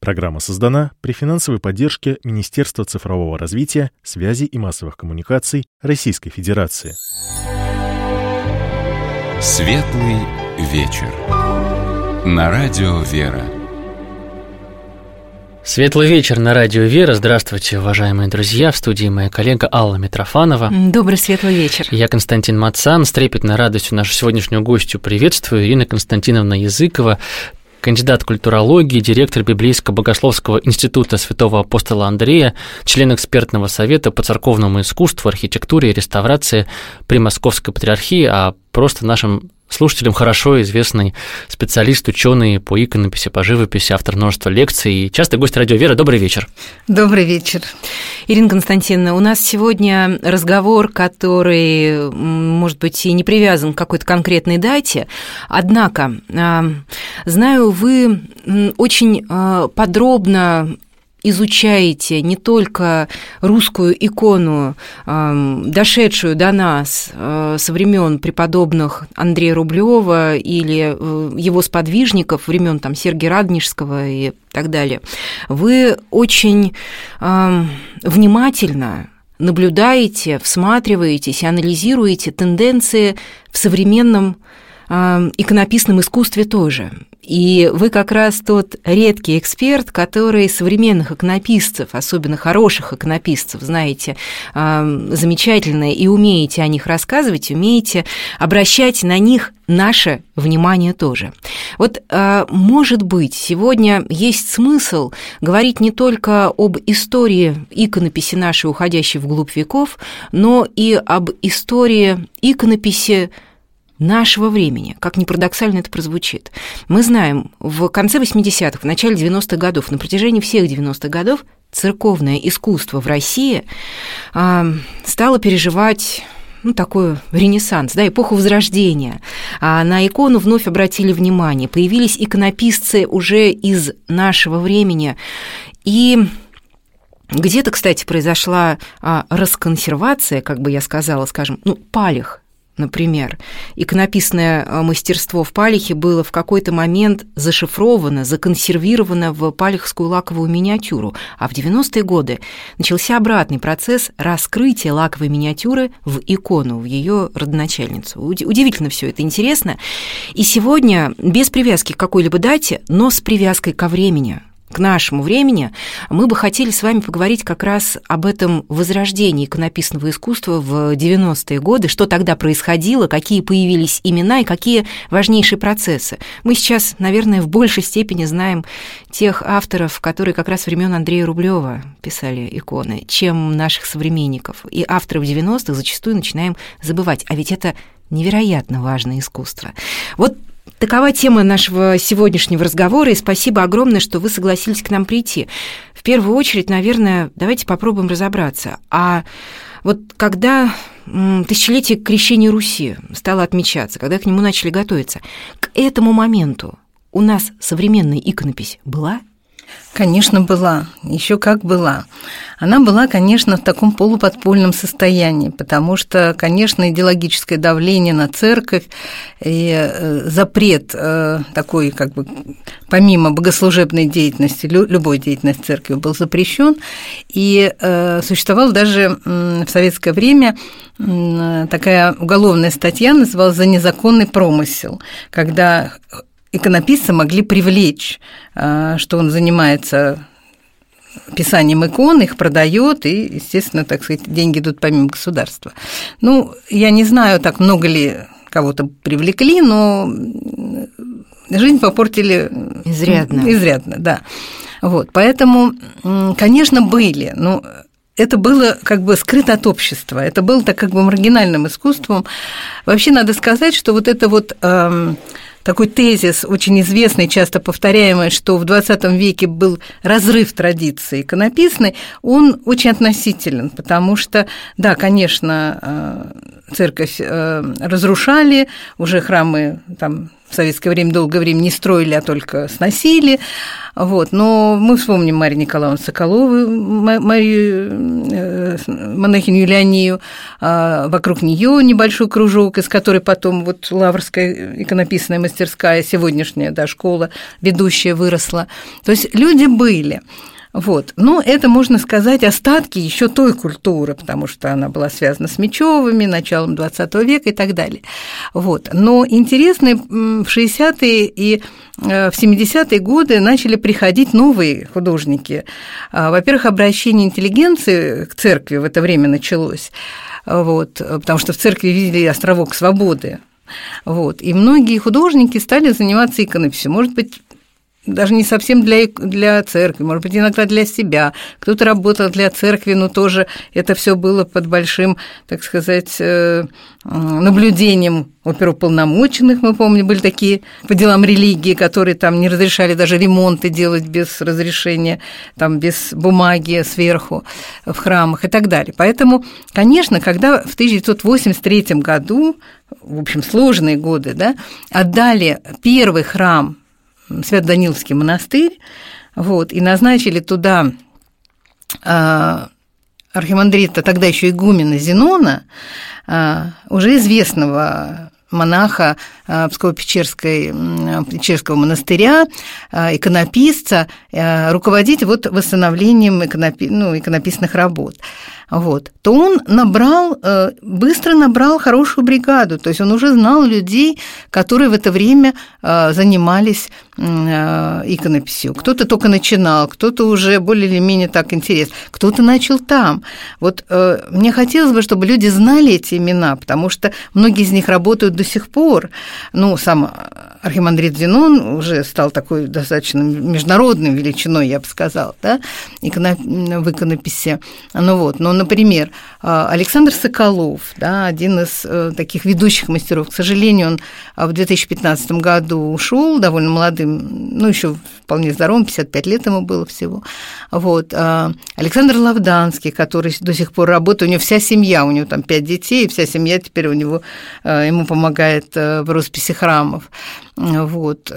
Программа создана при финансовой поддержке Министерства цифрового развития, связи и массовых коммуникаций Российской Федерации. Светлый вечер. На радио «Вера». Светлый вечер на радио «Вера». Здравствуйте, уважаемые друзья. В студии моя коллега Алла Митрофанова. Добрый светлый вечер. Я Константин Мацан. С трепетной радостью нашу сегодняшнюю гостью приветствую. Ирина Константиновна Языкова, кандидат культурологии, директор Библейско-богословского института святого апостола Андрея, член экспертного совета по церковному искусству, архитектуре и реставрации при Московской патриархии, а просто нашим слушателям хорошо известный специалист, ученый по иконописи, по живописи, автор множества лекций и частый гость радио «Вера». Добрый вечер. Добрый вечер. Ирина Константиновна, у нас сегодня разговор, который, может быть, и не привязан к какой-то конкретной дате, однако, знаю, вы очень подробно изучаете не только русскую икону, дошедшую до нас со времен преподобных Андрея Рублева или его сподвижников, времен там Сергия Радонежского и так далее. Вы очень внимательно наблюдаете, всматриваетесь и анализируете тенденции в современном иконописном искусстве тоже. И вы как раз тот редкий эксперт, который современных иконописцев, особенно хороших иконописцев, знаете замечательно и умеете о них рассказывать, умеете обращать на них наше внимание тоже. Вот, может быть, сегодня есть смысл говорить не только об истории иконописи нашей, уходящей вглубь веков, но и об истории иконописи нашего времени, как ни парадоксально это прозвучит. Мы знаем, в конце 80-х, в начале 90-х годов, на протяжении всех 90-х годов церковное искусство в России стало переживать такой ренессанс, эпоху Возрождения. На икону вновь обратили внимание, появились иконописцы уже из нашего времени. И где-то, кстати, произошла расконсервация, как бы я сказала, скажем, Палих. Например, иконописное мастерство в Палихе было в какой-то момент зашифровано, законсервировано в палихскую лаковую миниатюру, а в 90-е годы начался обратный процесс раскрытия лаковой миниатюры в икону, в ее родоначальницу. Удивительно все это, интересно. И сегодня без привязки к какой-либо дате, но с привязкой ко времени, к нашему времени, мы бы хотели с вами поговорить как раз об этом возрождении иконописного искусства в 90-е годы, что тогда происходило, какие появились имена и какие важнейшие процессы. Мы сейчас, наверное, в большей степени знаем тех авторов, которые как раз времен Андрея Рублева писали иконы, чем наших современников. И авторов 90-х зачастую начинаем забывать. А ведь это невероятно важное искусство. Вот такова тема нашего сегодняшнего разговора, и спасибо огромное, что вы согласились к нам прийти. В первую очередь, наверное, давайте попробуем разобраться. А вот когда тысячелетие крещения Руси стало отмечаться, когда к нему начали готовиться, к этому моменту у нас современная иконопись была? Конечно, была. Еще как была. Она была, конечно, в таком полуподпольном состоянии, потому что, конечно, идеологическое давление на церковь и запрет такой, как бы, помимо богослужебной деятельности, любой деятельности церкви был запрещен, и существовала даже в советское время такая уголовная статья, называлась «За незаконный промысел», когда иконописца могли привлечь, что он занимается писанием икон, их продает, и, естественно, так сказать, деньги идут помимо государства. Я не знаю, так много ли кого-то привлекли, но жизнь попортили изрядно. Изрядно, да. Вот, поэтому, конечно, были, но это было как бы скрыто от общества, это было так как бы маргинальным искусством. Вообще надо сказать, что вот это вот такой тезис, очень известный, часто повторяемый, что в XX веке был разрыв традиции иконописной, он очень относителен, потому что, да, конечно, церковь разрушали, уже храмы там в советское время долгое время не строили, а только сносили. Вот. Но мы вспомним Марию Николаевну Соколову, монахиню Юлианию, вокруг нее небольшой кружок, из которой потом вот Лаврская иконописная мастерская, сегодняшняя, да, школа ведущая выросла. То есть люди были. Вот. Но это, можно сказать, остатки еще той культуры, потому что она была связана с Мечевыми, началом XX века и так далее. Вот. Но интересно, в 60-е и в 70-е годы начали приходить новые художники. Во-первых, обращение интеллигенции к церкви в это время началось, вот, потому что в церкви видели островок свободы. Вот. И многие художники стали заниматься иконописью. Может быть, даже не совсем для церкви, может быть, иногда для себя. Кто-то работал для церкви, но тоже это все было под большим, так сказать, наблюдением оперуполномоченных, мы помним, были такие по делам религии, которые там не разрешали даже ремонты делать без разрешения, там, без бумаги сверху в храмах и так далее. Поэтому, конечно, когда в 1983 году, в общем, сложные годы, да, отдали первый храм Свято-Даниловский монастырь, вот, и назначили туда архимандрита, тогда еще игумена Зенона, уже известного монаха Псково-Печерского монастыря, иконописца, руководить вот восстановлением иконописных работ. Вот, то он быстро набрал хорошую бригаду, то есть он уже знал людей, которые в это время занимались иконописью. Кто-то только начинал, кто-то уже более или менее так интересно, кто-то начал там. Вот мне хотелось бы, чтобы люди знали эти имена, потому что многие из них работают до сих пор. Ну, сам архимандрит Зенон уже стал такой достаточно международной величиной, я бы сказала, да, в иконописи. Ну вот, но, например, Александр Соколов, да, один из таких ведущих мастеров, к сожалению, он в 2015 году ушел довольно молодым, ну, еще вполне здоровым, 55 лет ему было всего. Вот. Александр Лавданский, который до сих пор работает, у него вся семья, у него там 5 детей, и вся семья теперь ему помогает в росписи храмов. Вот.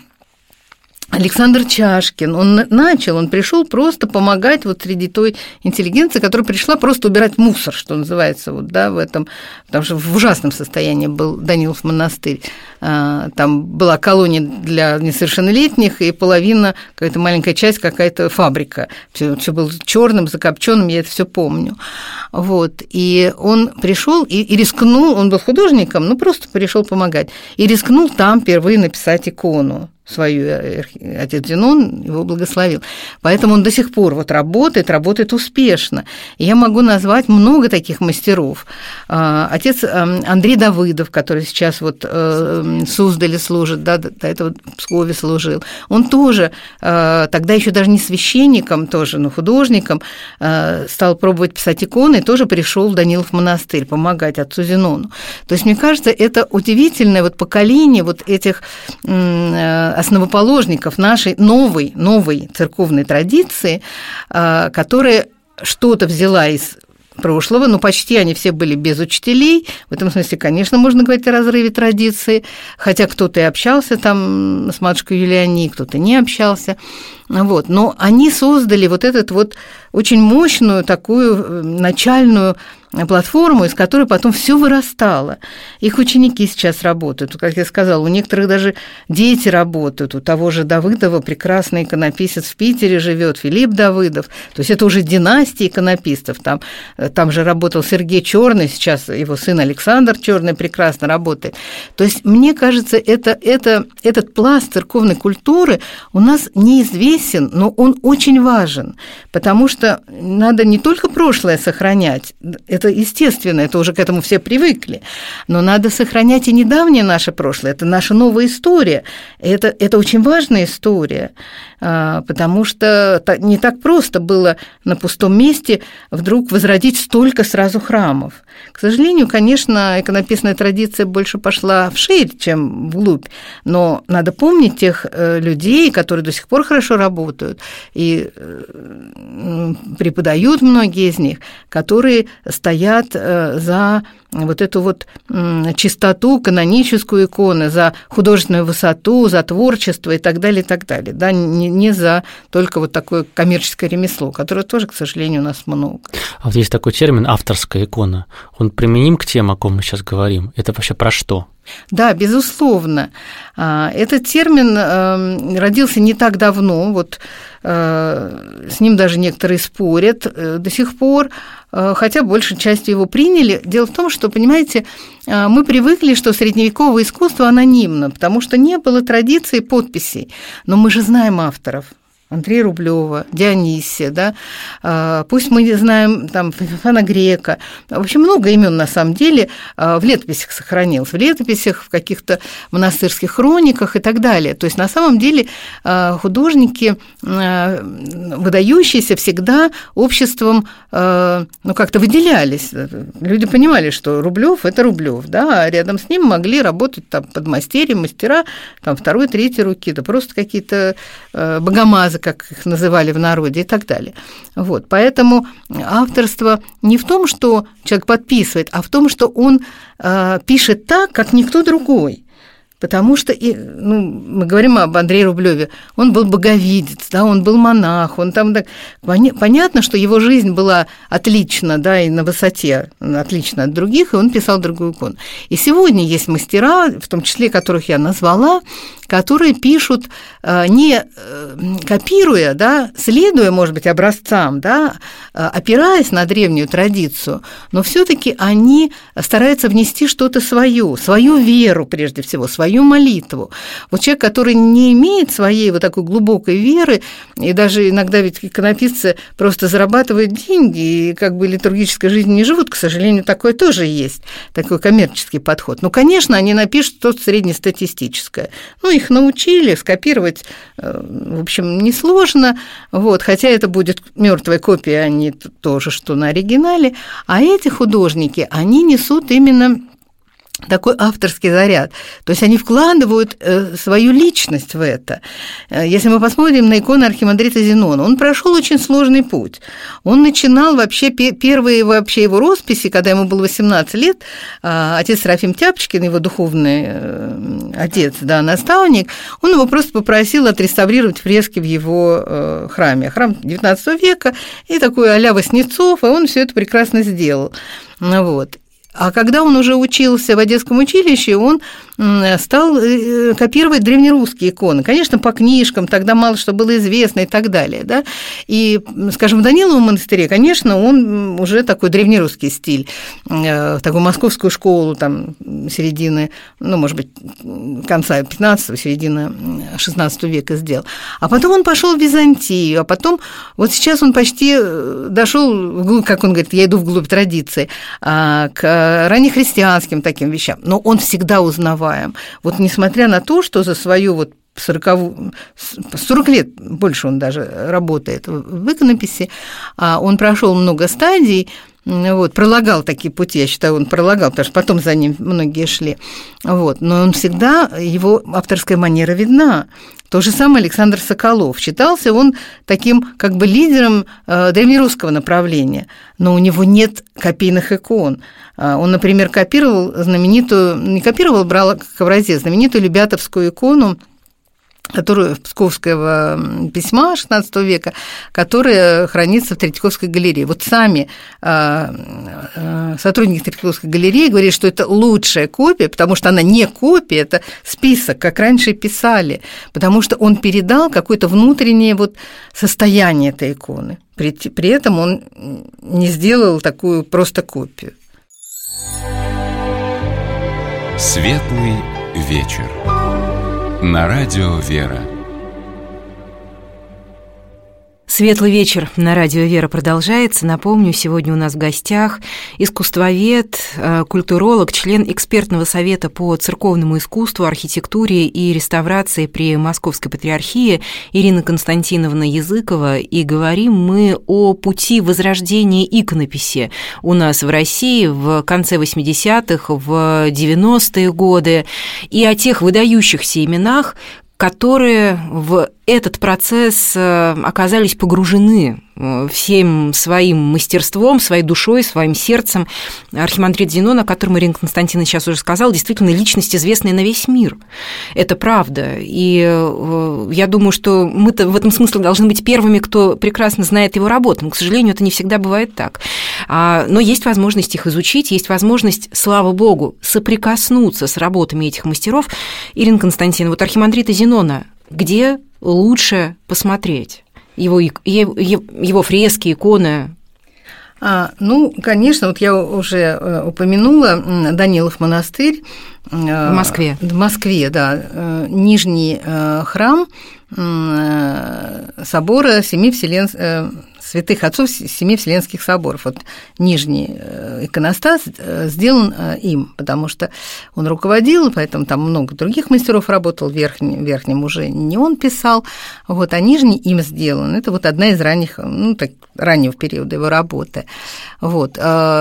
Александр Чашкин, он пришел просто помогать вот среди той интеллигенции, которая пришла просто убирать мусор, что называется, вот, да, в этом, потому что в ужасном состоянии был Данилов монастырь. Там была колония для несовершеннолетних, и половина, какая-то маленькая часть, какая-то фабрика. Все было черным, закопченным, я это все помню. Вот. И он пришел и рискнул, он был художником, ну просто пришел помогать, и рискнул там впервые написать икону свою, отец Зенон его благословил. Поэтому он до сих пор вот работает успешно. И я могу назвать много таких мастеров. Отец Андрей Давыдов, который сейчас вот в Суздале служит, да, до этого в Пскове служил, он тоже, тогда еще даже не священником, тоже, но художником, стал пробовать писать иконы, и тоже пришел в Данилов монастырь помогать отцу Зенону. То есть, мне кажется, это удивительное вот поколение вот этих основоположников нашей новой церковной традиции, которая что-то взяла из прошлого, но почти они все были без учителей. В этом смысле, конечно, можно говорить о разрыве традиции, хотя кто-то и общался там с матушкой Юлианией, кто-то не общался. Вот. Но они создали вот эту вот очень мощную такую начальную платформу, из которой потом все вырастало. Их ученики сейчас работают. Как я сказала, у некоторых даже дети работают. У того же Давыдова прекрасный иконописец в Питере живет, Филипп Давыдов. То есть это уже династия иконописцев. Там же работал Сергей Черный, сейчас его сын Александр Черный прекрасно работает. То есть, мне кажется, этот пласт церковной культуры у нас неизвестен, но он очень важен, потому что надо не только прошлое сохранять, это естественно, это уже к этому все привыкли, но надо сохранять и недавнее наше прошлое, это наша новая история, это очень важная история, потому что не так просто было на пустом месте вдруг возродить столько сразу храмов. К сожалению, конечно, иконописная традиция больше пошла вширь, чем вглубь, но надо помнить тех людей, которые до сих пор хорошо работают и преподают, многие из них, которые стоят за вот эту вот чистоту каноническую иконы, за художественную высоту, за творчество и так далее, да, не за только вот такое коммерческое ремесло, которое тоже, к сожалению, у нас много. А вот есть такой термин «авторская икона». Он применим к тем, о ком мы сейчас говорим? Это вообще про что? Да, безусловно. Этот термин родился не так давно, вот с ним даже некоторые спорят до сих пор, хотя большей частью его приняли. Дело в том, что, понимаете, мы привыкли, что средневековое искусство анонимно, потому что не было традиции подписей, но мы же знаем авторов. Андрея Рублёва, Дионисия, да, пусть мы знаем там Феофана Грека, в общем, много имен на самом деле в летописях сохранилось, в летописях, в каких-то монастырских хрониках и так далее. То есть на самом деле художники, выдающиеся, всегда обществом, как-то выделялись. Люди понимали, что Рублёв – это Рублёв, да, а рядом с ним могли работать там подмастерья, мастера там второй, третьей руки, да просто какие-то богомазы, как их называли в народе, и так далее. Вот. Поэтому авторство не в том, что человек подписывает, а в том, что он пишет так, как никто другой. Потому что, мы говорим об Андрее Рублёве, он был боговидец, да, он был монах, он там, да, понятно, что его жизнь была отлична, да, и на высоте, отлична от других, и он писал другую икону. И сегодня есть мастера, в том числе, которых я назвала, которые пишут, не копируя, да, следуя, может быть, образцам, да, опираясь на древнюю традицию, но все-таки они стараются внести что-то свое, свою веру, прежде всего, свою молитву. Вот человек, который не имеет своей вот такой глубокой веры, и даже иногда ведь иконописцы просто зарабатывают деньги, и как бы литургической жизнью не живут, к сожалению, такое тоже есть, такой коммерческий подход. Ну, конечно, они напишут что-то среднестатистическое. Их научили, скопировать, в общем, несложно, вот, хотя это будет мертвая копия, а не то же, что на оригинале, а эти художники, они несут именно такой авторский заряд. То есть они вкладывают свою личность в это. Если мы посмотрим на икону архимандрита Зенона, он прошел очень сложный путь. Он начинал вообще, первые вообще его росписи, когда ему было 18 лет, отец Серафим Тяпочкин, его духовный отец, да, наставник, он его просто попросил отреставрировать фрески в его храме. Храм XIX века, и такой а-ля Васнецов, и он все это прекрасно сделал. Вот. А когда он уже учился в Одесском училище, он стал копировать древнерусские иконы. Конечно, по книжкам, тогда мало что было известно и так далее. Да? И, скажем, в Даниловом монастыре, конечно, он уже такой древнерусский стиль, такую московскую школу там, середины, может быть, конца 15-го, середины 16 века сделал. А потом он пошел в Византию, а потом, вот сейчас он почти дошел, как он говорит, я иду вглубь традиции, к раннехристианским таким вещам, но он всегда узнаваем. Вот несмотря на то, что за свою вот 40 лет, больше он даже работает в иконописи, он прошел много стадий, вот, пролагал такие пути, я считаю, он пролагал, потому что потом за ним многие шли, вот, но он всегда, его авторская манера видна. То же самое Александр Соколов. Считался он таким как бы лидером древнерусского направления, но у него нет копийных икон. Он, например, брал как образец знаменитую Любятовскую икону, которую Псковского письма XVI века, которая хранится в Третьяковской галерее. Вот сами сотрудники Третьяковской галереи говорят, что это лучшая копия, потому что она не копия, это список, как раньше писали, потому что он передал какое-то внутреннее вот состояние этой иконы. При этом он не сделал такую просто копию. Светлый вечер. На радио «Вера». Светлый вечер на радио «Вера» продолжается. Напомню, сегодня у нас в гостях искусствовед, культуролог, член экспертного совета по церковному искусству, архитектуре и реставрации при Московской патриархии Ирина Константиновна Языкова. И говорим мы о пути возрождения иконописи у нас в России в конце 80-х, в 90-е годы, и о тех выдающихся именах, которые в этот процесс оказались погружены всем своим мастерством, своей душой, своим сердцем. Архимандрит Зенон, о котором Ирина Константиновна сейчас уже сказала, действительно личность, известная на весь мир. Это правда. И я думаю, что мы-то в этом смысле должны быть первыми, кто прекрасно знает его работу. Но, к сожалению, это не всегда бывает так. Но есть возможность их изучить, есть возможность, слава богу, соприкоснуться с работами этих мастеров. Ирина Константиновна, вот архимандрита Зенона, где лучше посмотреть? Его фрески, иконы? Конечно, вот я уже упомянула Данилов монастырь. В Москве. В Москве, да. Нижний храм собора святых отцов Семи Вселенских соборов. Вот нижний иконостас сделан им, потому что он руководил, поэтому там много других мастеров работал, верхним уже не он писал, вот, а нижний им сделан. Это вот одна из раннего периода его работы. Вот.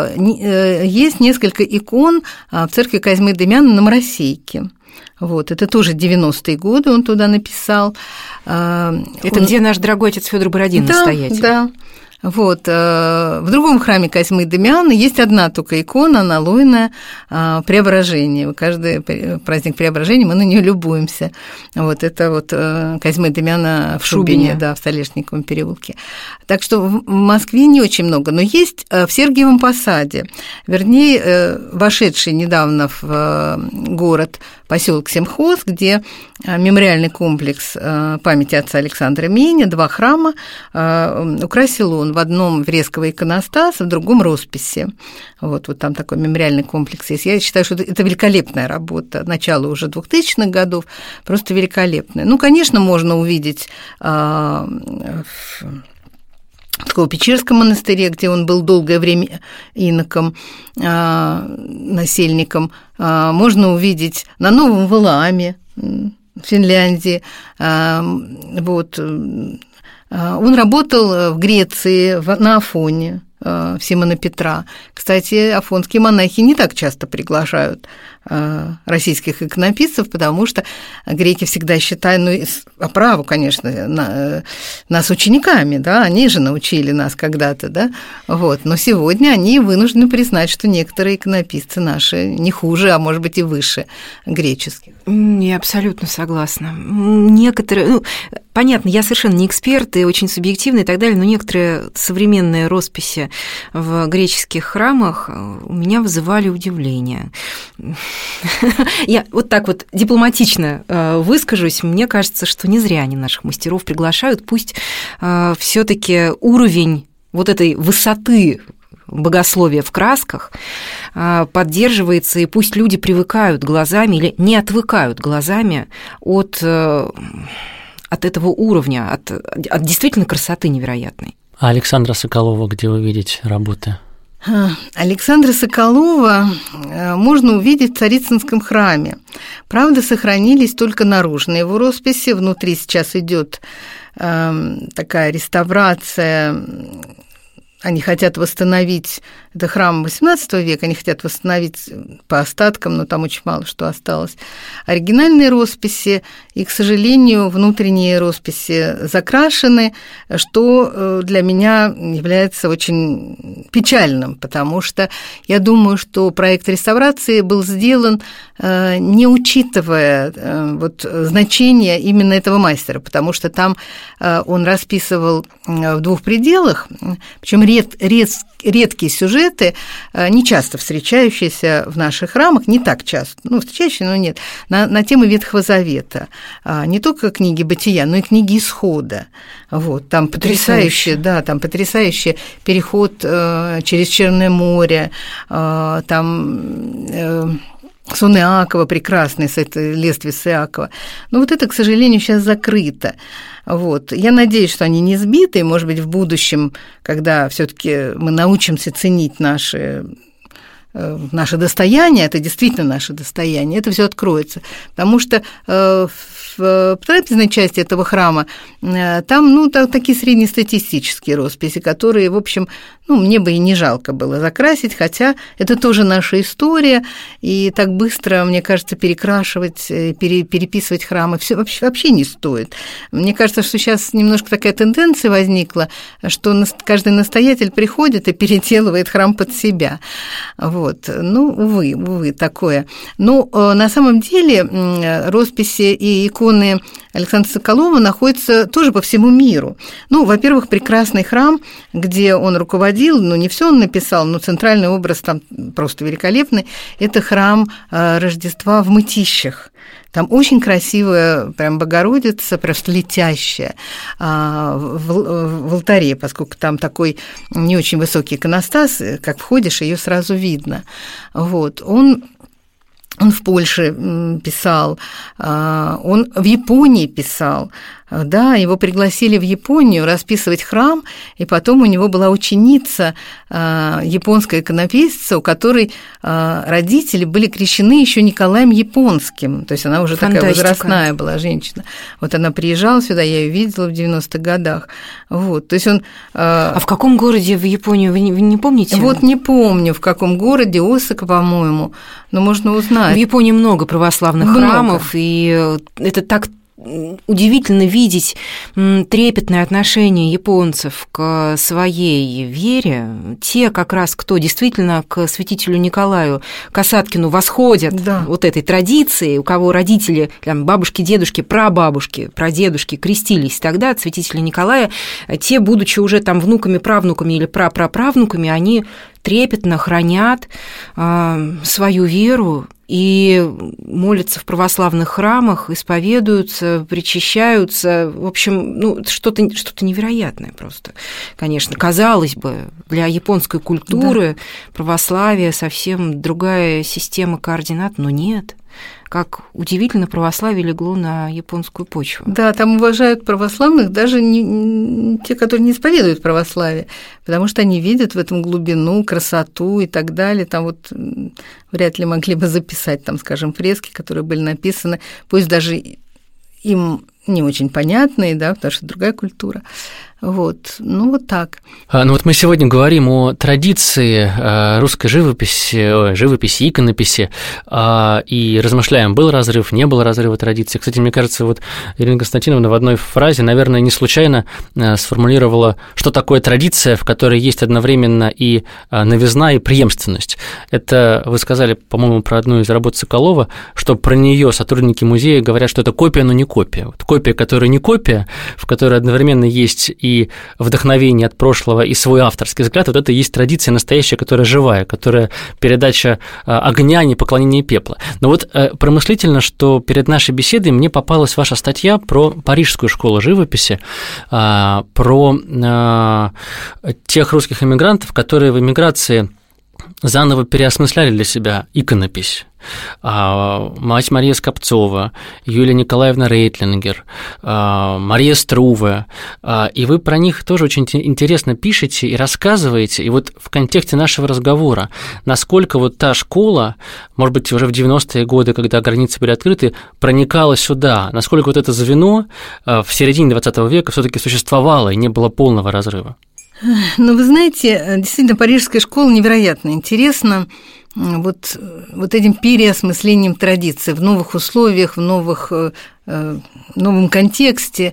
Есть несколько икон в церкви Козьмы Демьяна на Моросейке. Вот, это тоже 90-е годы он туда написал. Где наш дорогой отец Фёдор Бородин настоятель. Да. Вот. В другом храме Козьмы Демьяна есть одна только икона, аналойная, Преображение. Каждый праздник Преображения мы на нее любуемся. Вот это вот Козьмы Демьяна в Шубине, да, в Столешниковом переулке. Так что в Москве не очень много, но есть в Сергиевом Посаде, вернее, вошедший недавно в город поселок Семхоз, где мемориальный комплекс памяти отца Александра Меня, 2 храма, украсил он в одном фресковый иконостас, в другом росписи. Вот там такой мемориальный комплекс есть. Я считаю, что это великолепная работа, начало уже 2000-х годов, просто великолепная. Конечно, можно увидеть в Псково-Печерском монастыре, где он был долгое время иноком, насельником, можно увидить на Новом Валааме, в Финляндии. Вот. Он работал в Греции, на Афоне, в Симона Петра. Кстати, афонские монахи не так часто приглашают российских иконописцев, потому что греки всегда считают, по праву, конечно, нас учениками, да, они же научили нас когда-то, да, вот, но сегодня они вынуждены признать, что некоторые иконописцы наши не хуже, а может быть и выше греческих. Я абсолютно согласна. Некоторые, понятно, я совершенно не эксперт и очень субъективный и так далее, но некоторые современные росписи в греческих храмах у меня вызывали удивление. Я вот так вот дипломатично выскажусь, мне кажется, что не зря они наших мастеров приглашают, пусть всё-таки уровень вот этой высоты богословия в красках поддерживается, и пусть люди привыкают глазами или не отвыкают глазами от этого уровня, от действительно красоты невероятной. А Александра Соколова где увидеть работы? Александра Соколова можно увидеть в Царицынском храме. Правда, сохранились только наружные его росписи. Внутри сейчас идет такая реставрация. Они хотят восстановить, это храм XVIII века, они хотят восстановить по остаткам, но там очень мало что осталось, оригинальные росписи, и, к сожалению, внутренние росписи закрашены, что для меня является очень печальным, потому что я думаю, что проект реставрации был сделан, не учитывая значение именно этого мастера, потому что там он расписывал в 2 пределах, причем редкие сюжеты, не часто встречающиеся в наших храмах, не так часто, встречающиеся, но нет, на темы Ветхого Завета, не только книги Бытия, но и книги Исхода. Вот, там потрясающий переход через Черное море, там сон Иакова прекрасный, лествие Иакова. Но вот это, к сожалению, сейчас закрыто. Вот. Я надеюсь, что они не сбиты, и, может быть, в будущем, когда все-таки мы научимся ценить наше достояние, это действительно наше достояние, это все откроется. Потому что в трапезной части этого храма там, такие среднестатистические росписи, которые, в общем, мне бы и не жалко было закрасить, хотя это тоже наша история, и так быстро, мне кажется, перекрашивать, переписывать храмы вообще не стоит. Мне кажется, что сейчас немножко такая тенденция возникла, что каждый настоятель приходит и переделывает храм под себя. Вот. Увы, такое. На самом деле росписи и иконы Александра Соколова находятся тоже по всему миру. Во-первых, прекрасный храм, где он руководил, не все он написал, но центральный образ там просто великолепный, это храм Рождества в Мытищах. Там очень красивая прям Богородица, просто летящая в алтаре, поскольку там такой не очень высокий иконостас, как входишь, ее сразу видно. Вот. Он в Польше писал, он в Японии писал. Да, его пригласили в Японию расписывать храм, и потом у него была ученица, японская иконописца, у которой родители были крещены еще Николаем Японским, то есть она уже такая возрастная была женщина. Вот она приезжала сюда, я ее видела в 90-х годах. Вот, то есть он... А в каком городе в Японию, вы не помните? Вот не помню, в каком городе, Осака, по-моему, но можно узнать. В Японии много православных храмов, и это так удивительно видеть трепетное отношение японцев к своей вере. Те как раз, кто действительно к святителю Николаю Касаткину восходят вот этой традиции, у кого родители, бабушки, дедушки, прабабушки, прадедушки крестились тогда от святителя Николая, те, будучи уже там внуками, правнуками или прапраправнуками, они трепетно хранят свою веру и молятся в православных храмах, исповедуются, причащаются. В общем, что-то невероятное просто. Конечно, казалось бы, для японской культуры православие совсем другая система координат, но нет. Как удивительно, православие легло на японскую почву. Да, там уважают православных даже не те, которые не исповедуют православие, потому что они видят в этом глубину, красоту и так далее. Там вот вряд ли могли бы записать, там, скажем, фрески, которые были написаны, пусть даже им не очень понятные, да, потому что другая культура. Вот, вот так. Вот мы сегодня говорим о традиции русской живописи, иконописи, и размышляем, был разрыв, не было разрыва традиции. Кстати, мне кажется, вот Ирина Константиновна в одной фразе, наверное, не случайно сформулировала, что такое традиция, в которой есть одновременно и новизна, и преемственность. Это вы сказали, по-моему, про одну из работ Соколова, что про нее сотрудники музея говорят, что это копия, но не копия. Вот копия, которая не копия, в которой одновременно есть и вдохновение от прошлого, и свой авторский взгляд, вот это и есть традиция настоящая, которая живая, которая передача огня, не поклонение пепла. Но вот промыслительно, что перед нашей беседой мне попалась ваша статья про Парижскую школу живописи, про тех русских эмигрантов, которые в эмиграции заново переосмысляли для себя иконопись. Мать Мария Скопцова, Юлия Николаевна Рейтлингер, Мария Струве, и вы про них тоже очень интересно пишете и рассказываете, и вот в контексте нашего разговора, насколько вот та школа, может быть, уже в 90-е годы, когда границы были открыты, проникала сюда, насколько вот это звено в середине 20 века все-таки существовало и не было полного разрыва. Вы знаете, действительно, Парижская школа невероятно интересна вот этим переосмыслением традиций в новых условиях, в новом контексте.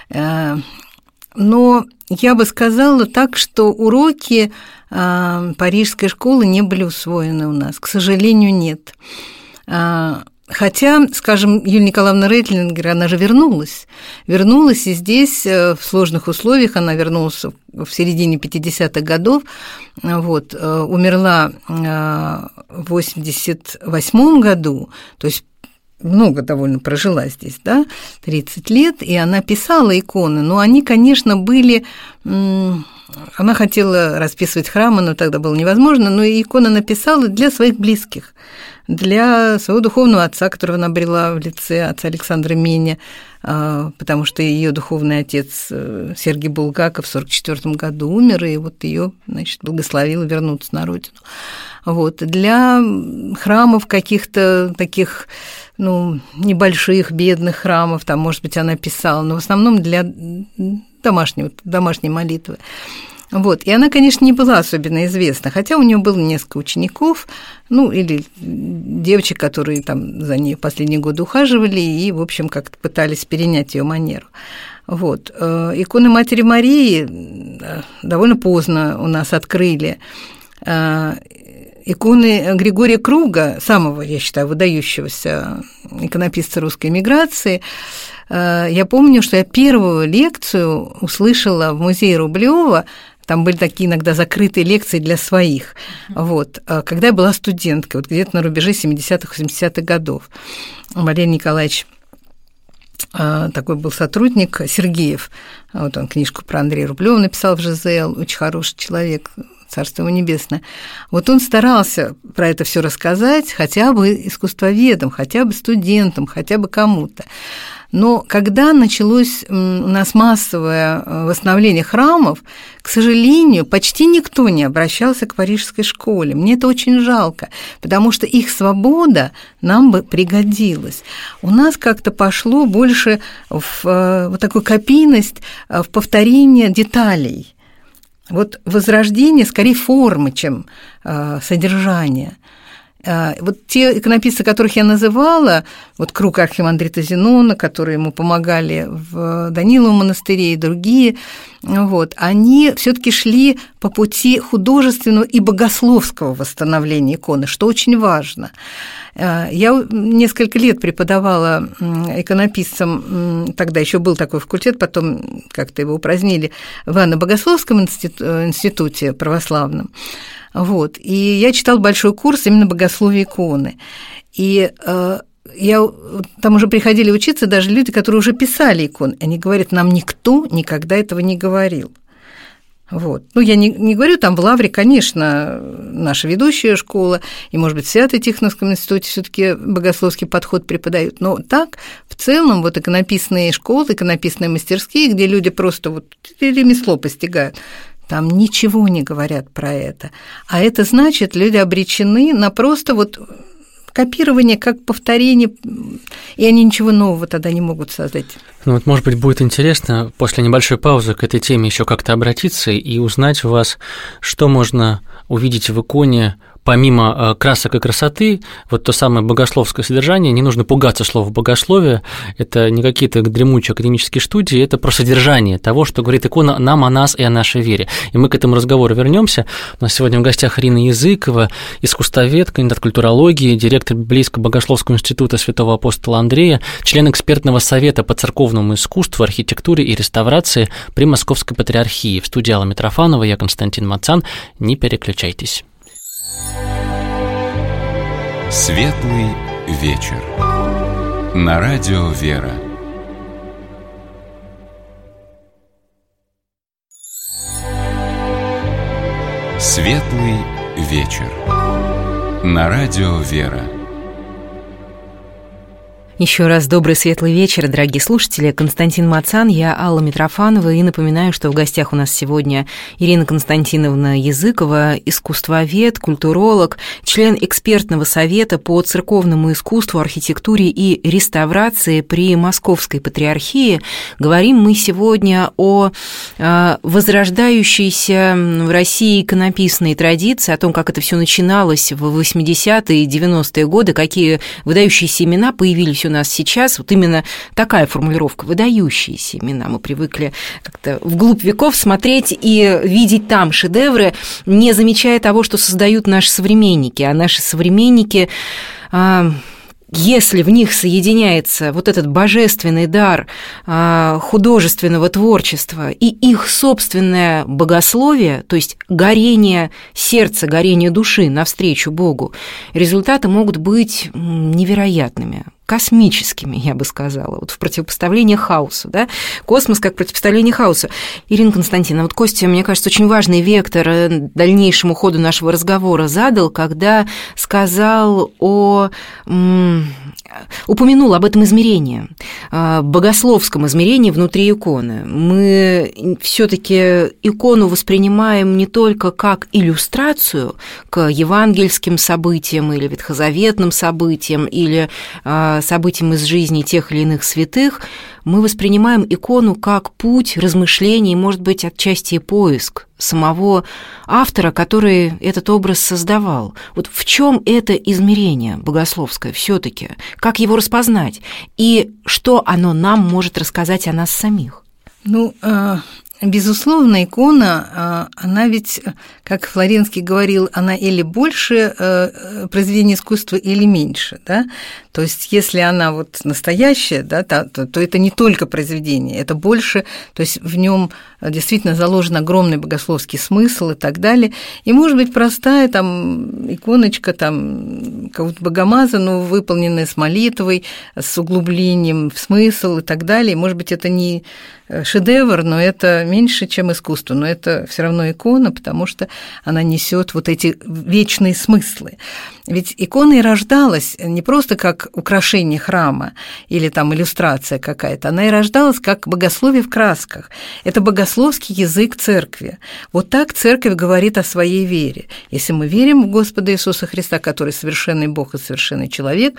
Но я бы сказала так, что уроки Парижской школы не были усвоены у нас, к сожалению, нет. Хотя, скажем, Юлия Николаевна Рейтлингер, она же вернулась и здесь в сложных условиях, она вернулась в середине 50-х годов, умерла в 88-м году, то есть много довольно прожила здесь, 30 лет, и она писала иконы, но они, конечно, были... Она хотела расписывать храмы, но тогда было невозможно, но иконы написала для своих близких. для своего духовного отца, которого она обрела в лице отца Александра Меня, потому что ее духовный отец Сергий Булгаков в 1944 году умер, и вот ее, значит, благословил вернуться на родину. Вот. Для храмов каких-то таких, небольших, бедных храмов, там, может быть, она писала, но в основном для домашней молитвы. Вот. И она, конечно, не была особенно известна, хотя у нее было несколько учеников, или девочек, которые там за ней последние годы ухаживали и, в общем, как-то пытались перенять ее манеру. Вот. Иконы Матери Марии довольно поздно у нас открыли. Иконы Григория Круга, самого, я считаю, выдающегося иконописца русской эмиграции, я помню, что я первую лекцию услышала в музее Рублёва. Там были такие иногда закрытые лекции для своих, вот, когда я была студенткой, вот где-то на рубеже 70-х, 80-х годов. Валерий Николаевич, такой был сотрудник, Сергеев, вот он книжку про Андрея Рублёва написал в ЖЗЛ, очень хороший человек, царство ему небесное. Вот он старался про это все рассказать хотя бы искусствоведам, хотя бы студентам, хотя бы кому-то. Но когда началось у нас массовое восстановление храмов, к сожалению, почти никто не обращался к Парижской школе. Мне это очень жалко, потому что их свобода нам бы пригодилась. У нас как-то пошло больше в вот такую копийность, в повторение деталей. Вот возрождение скорее формы, чем содержание. Вот те иконописцы, которых я называла, вот круг архимандрита Зенона, которые ему помогали в Даниловом монастыре и другие, вот, они все-таки шли по пути художественного и богословского восстановления иконы, что очень важно. Я несколько лет преподавала иконописцам, тогда еще был такой факультет, потом как-то его упразднили, в Иоанно-Богословском институте православном. Вот. И я читала большой курс именно богословия иконы. И там уже приходили учиться даже люди, которые уже писали иконы. Они говорят, нам никто никогда этого не говорил. Вот. Я не говорю, там в Лавре, конечно, наша ведущая школа, и, может быть, в Свято-Тихоновском институте все-таки богословский подход преподают, но так, в целом, вот иконописные школы, иконописные мастерские, где люди просто вот ремесло постигают, там ничего не говорят про это. А это значит, люди обречены на просто вот копирование, как повторение, и они ничего нового тогда не могут создать. Может быть, будет интересно после небольшой паузы к этой теме еще как-то обратиться и узнать у вас, что можно увидеть в иконе, помимо красок и красоты, вот то самое богословское содержание. Не нужно пугаться слова «богословие», это не какие-то дремучие академические студии, это про содержание того, что говорит икона нам о нас и о нашей вере. И мы к этому разговору вернемся. У нас сегодня в гостях Ирина Языкова, искусствовед, кандидат культурологии, директор Библейско-богословского института святого апостола Андрея, член экспертного совета по церковному искусству, архитектуре и реставрации при Московской патриархии. В студии Алла Митрофанова, я Константин Мацан. Не переключайтесь. Светлый вечер. На радио «Вера». Светлый вечер. На радио «Вера». Еще раз добрый светлый вечер, дорогие слушатели. Константин Мацан, я Алла Митрофанова, и напоминаю, что в гостях у нас сегодня Ирина Константиновна Языкова, искусствовед, культуролог, член экспертного совета по церковному искусству, архитектуре и реставрации при Московской патриархии. Говорим мы сегодня о возрождающейся в России иконописной традиции, о том, как это все начиналось в 80-е и 90-е годы, какие выдающиеся имена появились у нас сейчас, вот именно такая формулировка, выдающиеся имена. Мы привыкли как-то вглубь веков смотреть и видеть там шедевры, не замечая того, что создают наши современники. А наши современники, если в них соединяется вот этот божественный дар художественного творчества и их собственное богословие, то есть горение сердца, горение души навстречу Богу, результаты могут быть невероятными. космическими, я бы сказала, вот в противопоставлении хаосу, да, космос как противопоставление хаосу. Ирина Константиновна, вот Костя, мне кажется, очень важный вектор дальнейшему ходу нашего разговора задал, когда сказал упомянул об этом измерении, богословском измерении внутри иконы. Мы все-таки икону воспринимаем не только как иллюстрацию к евангельским событиям или ветхозаветным событиям, или событиям из жизни тех или иных святых, мы воспринимаем икону как путь размышлений, может быть, отчасти и поиск самого автора, который этот образ создавал. Вот в чем это измерение богословское все-таки? Как его распознать? И что оно нам может рассказать о нас самих? Безусловно, икона, она ведь, как Флоренский говорил, она или больше произведение искусства, или меньше, да? То есть, если она вот настоящая, да, то это не только произведение, это больше, то есть в нем действительно заложен огромный богословский смысл и так далее. И, может быть, простая там иконочка там какого-то богомаза, но выполненная с молитвой, с углублением в смысл и так далее. Может быть, это не шедевр, но это меньше, чем искусство, но это все равно икона, потому что она несет вот эти вечные смыслы. Ведь икона и рождалась не просто как украшение храма или там иллюстрация какая-то, она и рождалась как богословие в красках. Это богословский язык церкви. Вот так церковь говорит о своей вере. Если мы верим в Господа Иисуса Христа, который совершенный Бог и совершенный человек,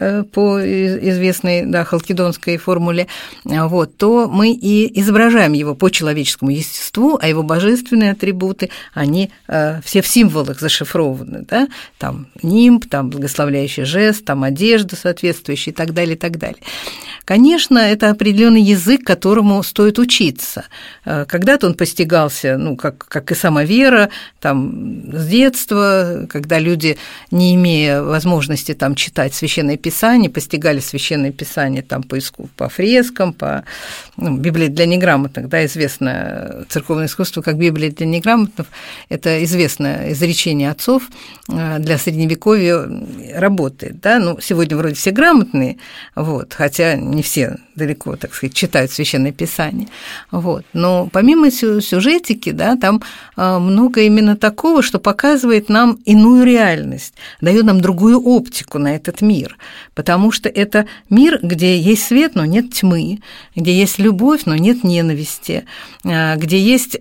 по известной, да, халкидонской формуле, вот, то мы и изображаем его по человеческому естеству, а его божественные атрибуты, они все в символах зашифрованы, да, там нимб, там благословляющий жест, там одежда соответствующая и так далее, и так далее. Конечно, это определенный язык, которому стоит учиться. Когда-то он постигался, как и сама вера, там, с детства, когда люди, не имея возможности там читать Священное Писание, постигали Священное Писание там по фрескам, по Библии для неграмотных, да, известное церковное искусство как Библия для неграмотных, это известное изречение отцов для Средневековья работает, да, сегодня вроде все грамотные, вот, хотя не все далеко, так сказать, читают Священное Писание, вот, но помимо сюжетики, да, там много именно такого, что показывает нам иную реальность, дает нам другую оптику на этот мир, потому что это мир, где есть свет, но нет тьмы, где есть любовь, но нет ненависти, где есть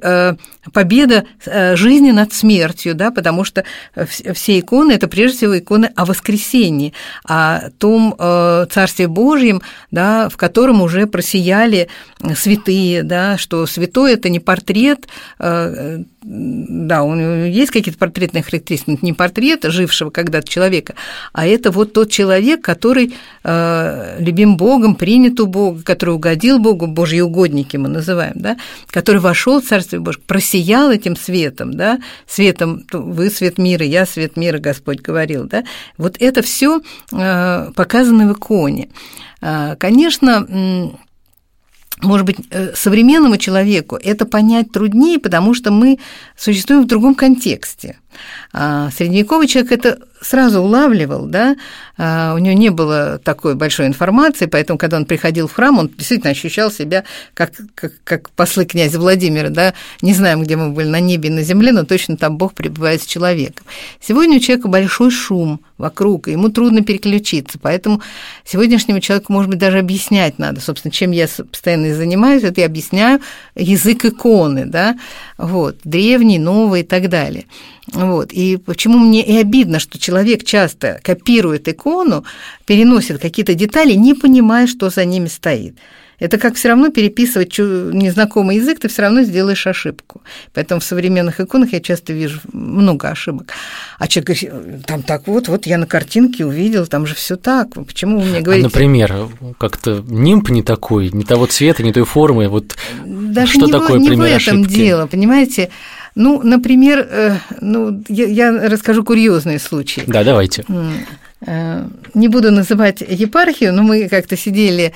победа жизни над смертью, да, потому что все иконы – это прежде всего иконы о воскресении, о том Царстве Божьем, да, в котором уже просияли святые, да, что святой – это не портрет, да, у него есть какие-то портретные характеристики, но это не портрет жившего когда-то человека, а это вот тот человек, который любим Богом, принят у Бога, который угодил Богу, Божьи угодники мы называем, да, который вошел в Царствие Божье, просиял этим светом, да, светом, вы свет мира, я свет мира, Господь говорил, да, вот это все показано в иконе. Конечно, может быть, современному человеку это понять труднее, потому что мы существуем в другом контексте. Средневековый человек это сразу улавливал, да, у него не было такой большой информации, поэтому, когда он приходил в храм, он действительно ощущал себя как послы князя Владимира, да, не знаем, где мы были, на небе и на земле, но точно там Бог пребывает с человеком. Сегодня у человека большой шум вокруг, и ему трудно переключиться, поэтому сегодняшнему человеку, может быть, даже объяснять надо, собственно, чем я постоянно и занимаюсь, это я объясняю язык иконы, да, вот, древний, новый и так далее. Вот. И почему мне и обидно, что человек часто копирует икону, переносит какие-то детали, не понимая, что за ними стоит. Это как все равно переписывать незнакомый язык, ты все равно сделаешь ошибку. Поэтому в современных иконах я часто вижу много ошибок. А человек говорит, там так вот я на картинке увидел, там же все так. Почему вы мне говорите? Например, как-то нимб не такой, не того цвета, не той формы. Вот даже что такое пример ошибки? Не в этом дело, понимаете? Например, я расскажу курьезный случай. Да, давайте. Не буду называть епархию, но мы как-то сидели,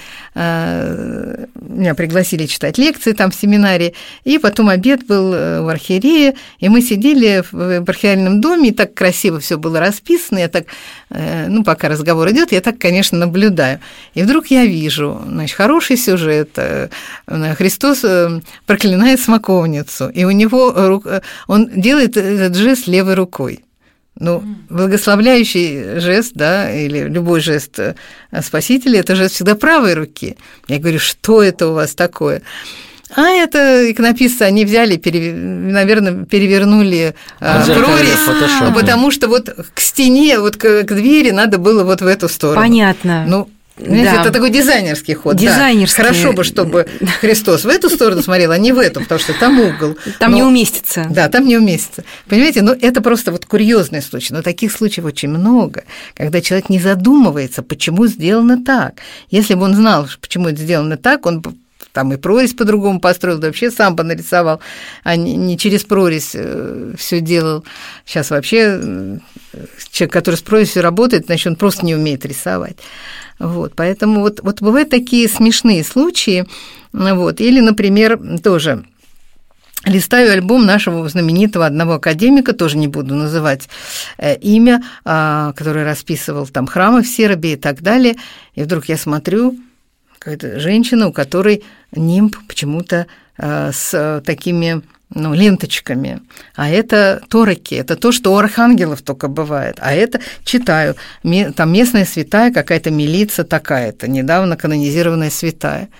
меня пригласили читать лекции там в семинаре, и потом обед был в архиерея, и мы сидели в епархиальном доме, и так красиво все было расписано, я так, пока разговор идет, я так, конечно, наблюдаю. И вдруг я вижу, значит, хороший сюжет, Христос проклинает смоковницу, и у него он делает этот жест левой рукой. Благословляющий жест, да, или любой жест Спасителя – это жест всегда правой руки. Я говорю, что это у вас такое? А это иконописцы, они взяли, наверное, перевернули прорезь, потому что вот к стене, вот к двери надо было вот в эту сторону. Понятно. Знаете, да. Это такой дизайнерский ход. Дизайнерский. Да. Хорошо бы, чтобы Христос в эту сторону смотрел, а не в эту, потому что там угол. Там не уместится. Да, там не уместится. Понимаете, это просто вот курьезный случай. Но таких случаев очень много, когда человек не задумывается, почему сделано так. Если бы он знал, почему это сделано так, он там и прорезь по-другому построил, да вообще сам бы нарисовал, а не через прорезь все делал. Сейчас вообще человек, который с прорезью работает, значит, он просто не умеет рисовать. Поэтому вот бывают такие смешные случаи. Или, например, тоже листаю альбом нашего знаменитого одного академика, тоже не буду называть имя, который расписывал там храмы в Сербии и так далее, и вдруг я смотрю, какая-то женщина, у которой нимб почему-то с такими ленточками, а это тороки, это то, что у архангелов только бывает, а это, читаю, там местная святая какая-то Милица такая-то, недавно канонизированная святая.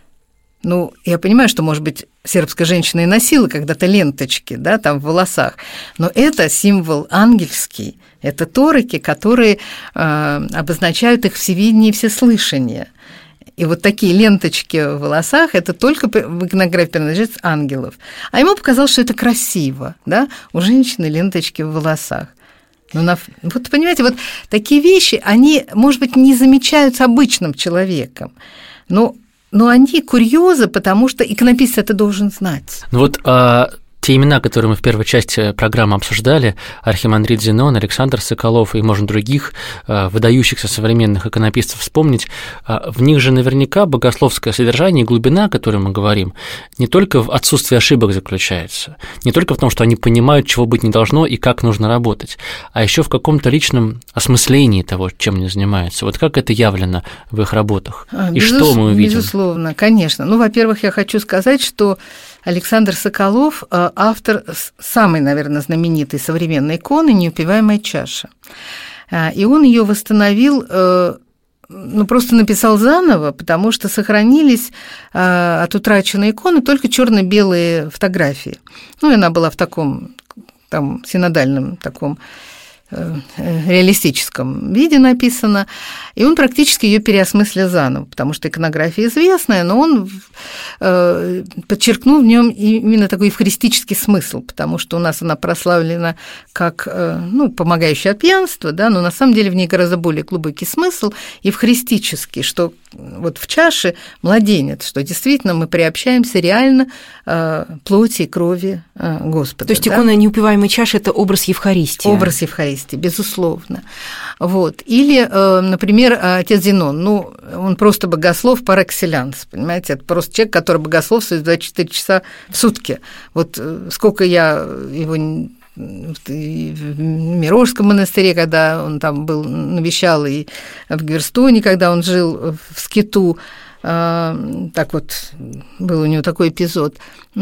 Я понимаю, что, может быть, сербская женщина и носила когда-то ленточки, да, там в волосах, но это символ ангельский, это тороки, которые обозначают их всевидение и всеслышание. И вот такие ленточки в волосах – это только в иконографии принадлежит ангелов. А ему показалось, что это красиво, да, у женщины ленточки в волосах. Вот понимаете, вот такие вещи, они, может быть, не замечаются обычным человеком, но они курьезы, потому что иконописец это должен знать. Те имена, которые мы в первой части программы обсуждали, архимандрит Зенон, Александр Соколов и, может, других выдающихся современных иконописцев вспомнить, в них же наверняка богословское содержание и глубина, о которой мы говорим, не только в отсутствии ошибок заключается, не только в том, что они понимают, чего быть не должно и как нужно работать, а еще в каком-то личном осмыслении того, чем они занимаются. Вот как это явлено в их работах? И что мы увидим? Безусловно, конечно. Во-первых, я хочу сказать, что Александр Соколов – автор самой, наверное, знаменитой современной иконы «Неупиваемая чаша». И он ее восстановил, просто написал заново, потому что сохранились от утраченной иконы только черно-белые фотографии. Она была в таком синодальном таком реалистическом виде написано, и он практически ее переосмыслил заново, потому что иконография известная, но он подчеркнул в нем именно такой евхаристический смысл, потому что у нас она прославлена как помогающая от пьянства, да, но на самом деле в ней гораздо более глубокий смысл евхаристический, что вот в чаше младенец, что действительно мы приобщаемся реально плоти и крови Господа. То есть икона неупиваемой чаши – это образ Евхаристии. Образ Евхаристии, безусловно. Или, например, отец Зенон, он просто богослов par excellence, понимаете, это просто человек, который богословствует 24 часа в сутки. Сколько я его в Мирожском монастыре, когда он там был, навещал, и в Гверстоне, когда он жил в скиту, так вот, был у него такой эпизод.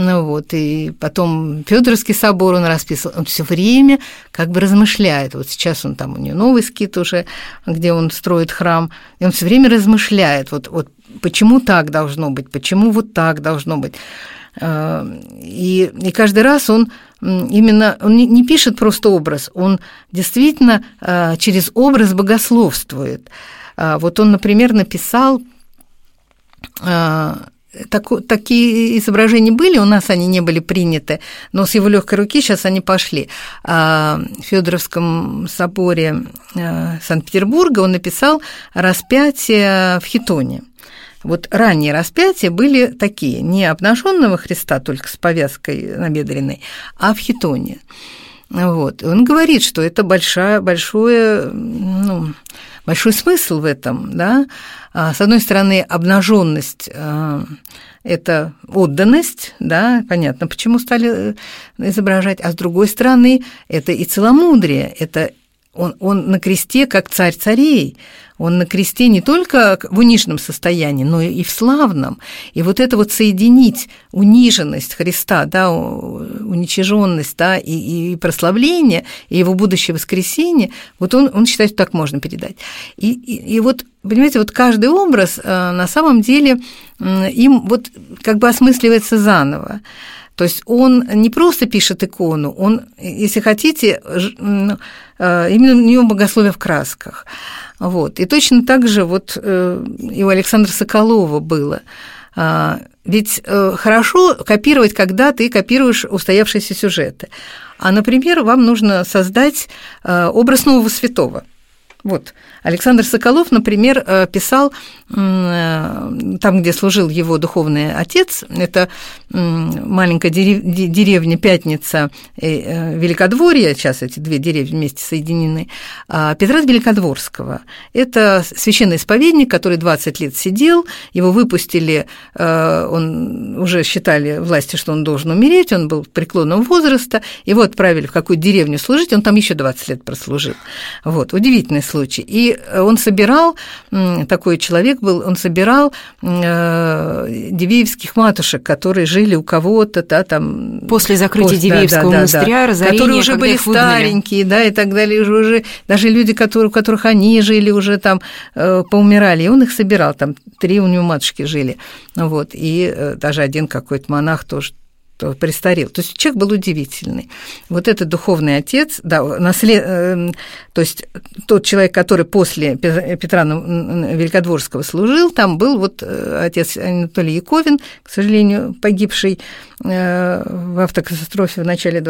И потом Фёдоровский собор он расписывал, он все время как бы размышляет. Вот сейчас он там, у него новый скит уже, где он строит храм, и он все время размышляет, вот почему так должно быть, почему вот так должно быть. И каждый раз он именно, он не пишет просто образ, он действительно через образ богословствует. Он, например, написал, такие изображения были, у нас они не были приняты, но с его легкой руки сейчас они пошли. В Фёдоровском соборе Санкт-Петербурга он написал распятие в хитоне. Ранние распятия были такие, не обнаженного Христа, только с повязкой набедренной, а в хитоне. Вот. И он говорит, что это большой смысл в этом, да. С одной стороны, обнаженность это отданность, да, понятно, почему стали изображать, а с другой стороны, это и целомудрие, это он на кресте как царь царей, он на кресте не только в униженном состоянии, но и в славном. И вот это вот соединить униженность Христа, да, уничиженность, да, и прославление, и его будущее воскресение, вот он считает, что так можно передать. И вот, понимаете, вот каждый образ на самом деле им вот как бы осмысливается заново. То есть он не просто пишет икону, он, если хотите, именно у него богословие в красках. Вот. И точно так же вот и у Александра Соколова было. Ведь хорошо копировать, когда ты копируешь устоявшиеся сюжеты. А, например, вам нужно создать образ нового святого. Вот. Александр Соколов, например, писал там, где служил его духовный отец, это маленькая деревня Пятница, Великодворье, сейчас эти две деревни вместе соединены, Петра Великодворского. Это священный исповедник, который 20 лет сидел, его выпустили, он уже считали власти, что он должен умереть, он был преклонного возраста, его отправили в какую-то деревню служить, он там еще 20 лет прослужил. Вот, удивительный случай. И он собирал, такой человек был, он собирал дивеевских матушек, которые жили у кого-то, да, там... После закрытия Дивеевского монастыря, разорения, которые уже были старенькие, да, и так далее, уже даже люди, у которых они жили, уже там поумирали, и он их собирал, там 3 у него матушки жили, вот, и даже один какой-то монах тоже престарел. То есть человек был удивительный. Вот этот духовный отец, да, то есть тот человек, который после Петра Великодворского служил, там был вот отец Анатолий Яковин, к сожалению, погибший в автокатастрофе в начале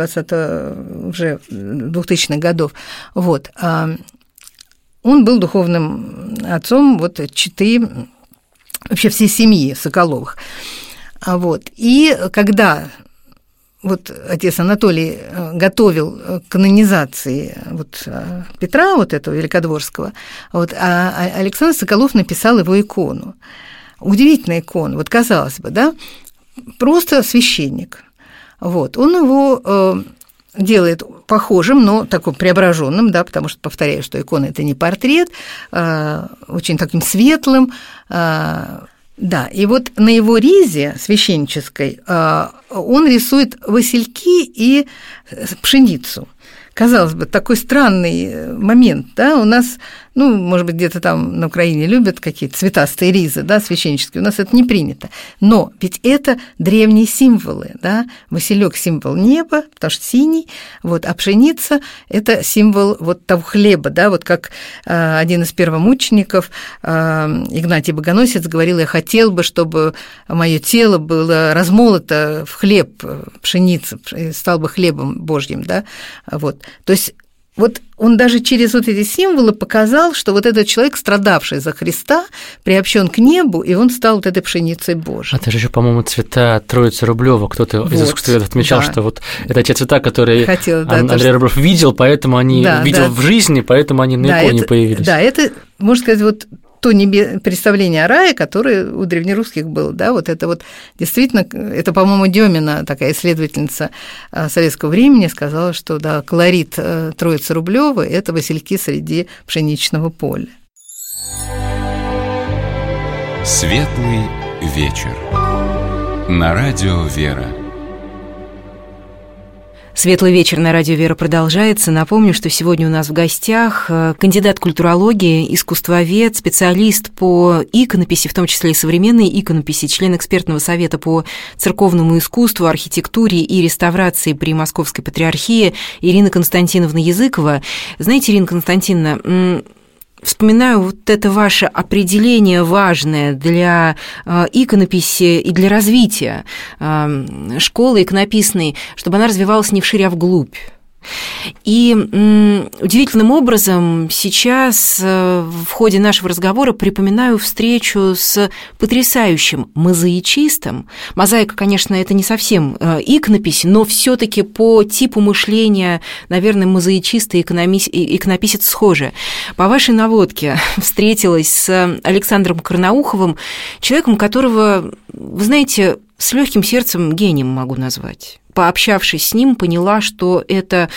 2000-х годов. Вот. Он был духовным отцом вот четы, вообще всей семьи Соколовых. Вот. И когда вот отец Анатолий готовил к канонизации вот Петра, вот этого Великодворского, вот, а Александр Соколов написал его икону. Удивительная икона, вот казалось бы, да, просто священник. Вот. Он его делает похожим, но таким преображенным, да, потому что, повторяю, что икона – это не портрет, очень таким светлым. Да, и вот на его ризе священнической он рисует васильки и пшеницу. Казалось бы, такой странный момент, да, у нас, ну, может быть, где-то там на Украине любят какие-то цветастые ризы, да, священнические, у нас это не принято, но ведь это древние символы, да, василек – символ неба, потому что синий, вот, а пшеница – это символ вот того хлеба, да, вот как один из первомучеников, Игнатий Богоносец, говорил: я хотел бы, чтобы мое тело было размолото в хлеб пшеницы, стал бы хлебом Божьим, да, вот. То есть вот он даже через вот эти символы показал, что вот этот человек, страдавший за Христа, приобщен к небу, и он стал вот этой пшеницей Божьей. А это же еще, по-моему, цвета Троицы Рублева. Кто-то из искусствоведов отмечал, да, что вот это те цвета, которые Андрей Рублев видел, поэтому они видел в жизни, поэтому они на иконе появились. Да, это, можно сказать, вот то представление о рае, которое у древнерусских было, да, вот это вот действительно, это, по-моему, Демина, такая исследовательница советского времени, сказала, что, да, колорит Троицы Рублёвой – это васильки среди пшеничного поля. Светлый вечер. На радио «Вера». Светлый вечер на радио «Вера» продолжается. Напомню, что сегодня у нас в гостях кандидат культурологии, искусствовед, специалист по иконописи, в том числе и современной иконописи, член экспертного совета по церковному искусству, архитектуре и реставрации при Московской Патриархии Ирина Константиновна Языкова. Знаете, Ирина Константиновна, вспоминаю вот это ваше определение важное для иконописи и для развития школы иконописной, чтобы она развивалась не вширь, а вглубь. И удивительным образом сейчас в ходе нашего разговора припоминаю встречу с потрясающим мозаичистом. Мозаика, конечно, это не совсем иконопись, но все-таки по типу мышления, наверное, мозаичист и иконописец схожи. По вашей наводке встретилась с Александром Карнауховым, человеком, которого, вы знаете, с легким сердцем гением могу назвать. Пообщавшись с ним, поняла, что это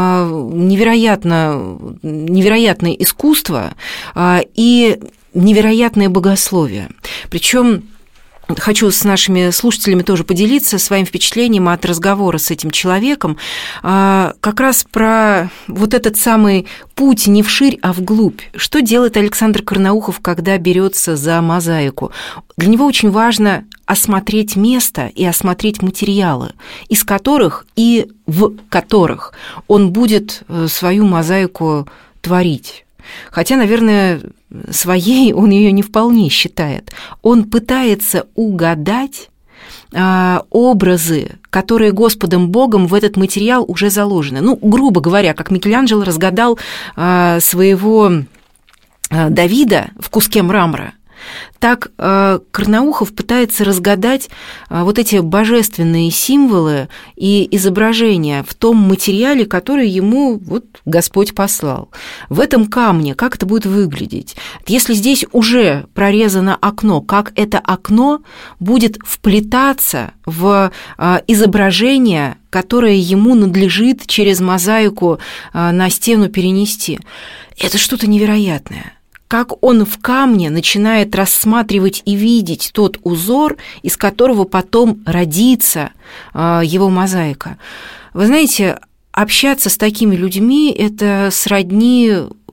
невероятное искусство и невероятное богословие. Причем хочу с нашими слушателями тоже поделиться своим впечатлением от разговора с этим человеком, как раз про вот этот самый путь не вширь, а вглубь. Что делает Александр Карнаухов, когда берется за мозаику? Для него очень важно осмотреть место и осмотреть материалы, из которых и в которых он будет свою мозаику творить. Хотя, наверное, своей он ее не вполне считает. Он пытается угадать образы, которые Господом Богом в этот материал уже заложены. Ну, грубо говоря, как Микеланджело разгадал своего Давида в куске мрамора, так Карнаухов пытается разгадать вот эти божественные символы и изображения в том материале, который ему вот Господь послал. В этом камне как это будет выглядеть? Если здесь уже прорезано окно, как это окно будет вплетаться в изображение, которое ему надлежит через мозаику на стену перенести? Это что-то невероятное. Как он в камне начинает рассматривать и видеть тот узор, из которого потом родится его мозаика. Вы знаете, общаться с такими людьми – это сродни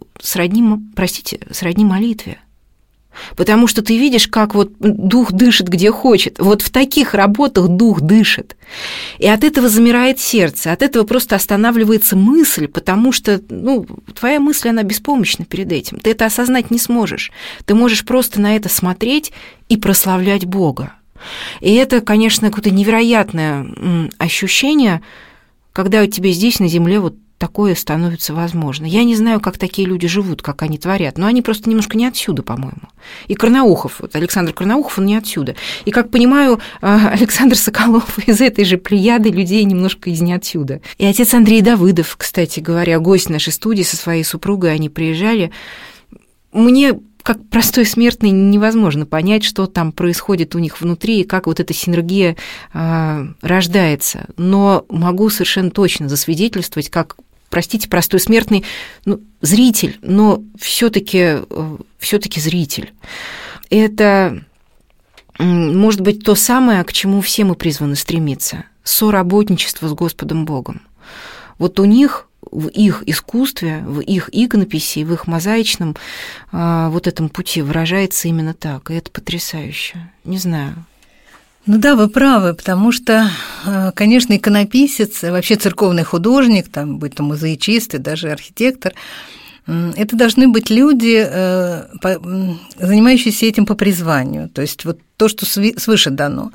молитве. Потому что ты видишь, как вот дух дышит где хочет. Вот в таких работах дух дышит. И от этого замирает сердце, от этого просто останавливается мысль, потому что твоя мысль, она беспомощна перед этим. Ты это осознать не сможешь. Ты можешь просто на это смотреть и прославлять Бога. И это, конечно, какое-то невероятное ощущение, когда у тебя здесь на земле вот такое становится возможно. Я не знаю, как такие люди живут, как они творят, но они просто немножко не отсюда, по-моему. И Карнаухов, вот Александр Карнаухов, он не отсюда. И, как понимаю, Александр Соколов из этой же плеяды людей немножко из не отсюда. И отец Андрей Давыдов, кстати говоря, гость нашей студии со своей супругой, они приезжали. Мне, как простой смертный, невозможно понять, что там происходит у них внутри и как вот эта синергия рождается. Но могу совершенно точно засвидетельствовать, как, простите, простой смертный, зритель, но все-таки зритель. Это может быть то самое, к чему все мы призваны стремиться – соработничество с Господом Богом. Вот у них в их искусстве, в их иконописи, в их мозаичном вот этом пути выражается именно так, и это потрясающе. Не знаю. Ну да, вы правы, потому что, конечно, иконописец, вообще церковный художник, там, будь то мозаичист и даже архитектор, это должны быть люди, занимающиеся этим по призванию, то есть вот то, что свыше дано.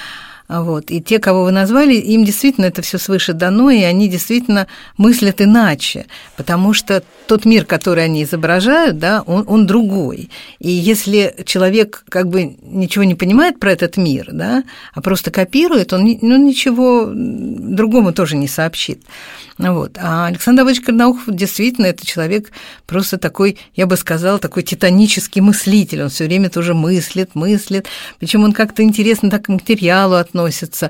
Вот. И те, кого вы назвали, им действительно это все свыше дано, и они действительно мыслят иначе, потому что тот мир, который они изображают, да, он другой. И если человек как бы ничего не понимает про этот мир, да, а просто копирует, он ничего другому тоже не сообщит. Вот. А Александр Давыдович Карнаухов действительно это человек просто такой, я бы сказала, такой титанический мыслитель. Он все время тоже мыслит. Причем он как-то интересно так к материалу относится.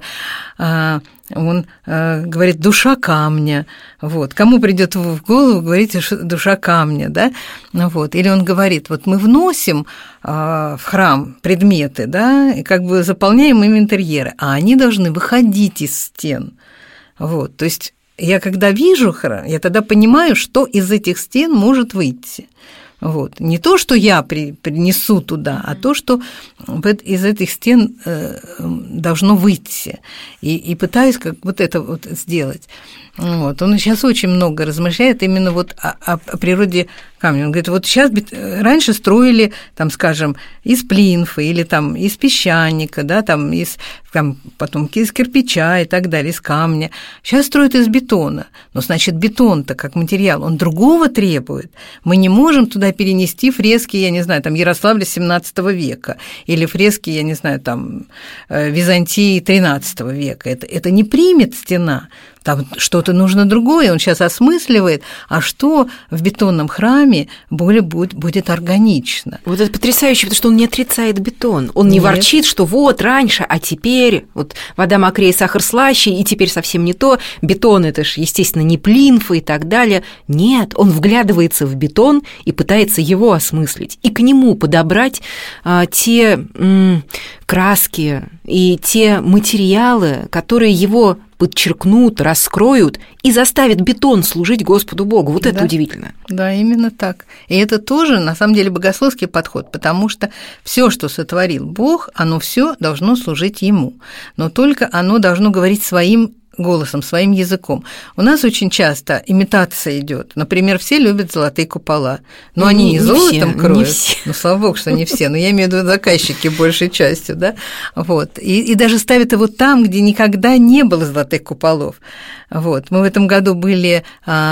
Он говорит «душа камня». Вот. Кому придет в голову, говорите «душа камня», да? Вот. Или он говорит, вот мы вносим в храм предметы, да, и как бы заполняем им интерьеры, а они должны выходить из стен. Вот. То есть я когда вижу храм, я тогда понимаю, что из этих стен может выйти. Вот. Не то, что я принесу туда, а то, что из этих стен должно выйти. И пытаюсь как вот это вот сделать. Вот. Он сейчас очень много размышляет именно вот о природе камня. Он говорит, вот сейчас раньше строили, там, скажем, из плинфы или там из песчаника, да, там, потом из кирпича и так далее, из камня. Сейчас строят из бетона. Но, значит, бетон-то как материал, он другого требует. Мы не можем туда перенести фрески, я не знаю, там, Ярославля XVII века или фрески, я не знаю, там, Византии XIII века. Это не примет стена. Там что-то нужно другое, он сейчас осмысливает, а что в бетонном храме более будет органично. Вот это потрясающе, потому что он не отрицает бетон, он не ворчит, что вот раньше, а теперь вот вода мокрее, сахар слаще, и теперь совсем не то, бетон это ж, естественно, не плинфа и так далее. Нет, он вглядывается в бетон и пытается его осмыслить, и к нему подобрать те краски и те материалы, которые его подчеркнут, раскроют и заставят бетон служить Господу Богу. Вот это удивительно. Да, именно так. И это тоже, на самом деле, богословский подход, потому что все, что сотворил Бог, оно все должно служить Ему, но только оно должно говорить своим голосом, своим языком. У нас очень часто имитация идет. Например, все любят золотые купола, но они не золотом кроют. Ну, слава богу, что не все, но я имею в виду заказчики большей частью, да, вот. И даже ставят его там, где никогда не было золотых куполов. Вот. Мы в этом году были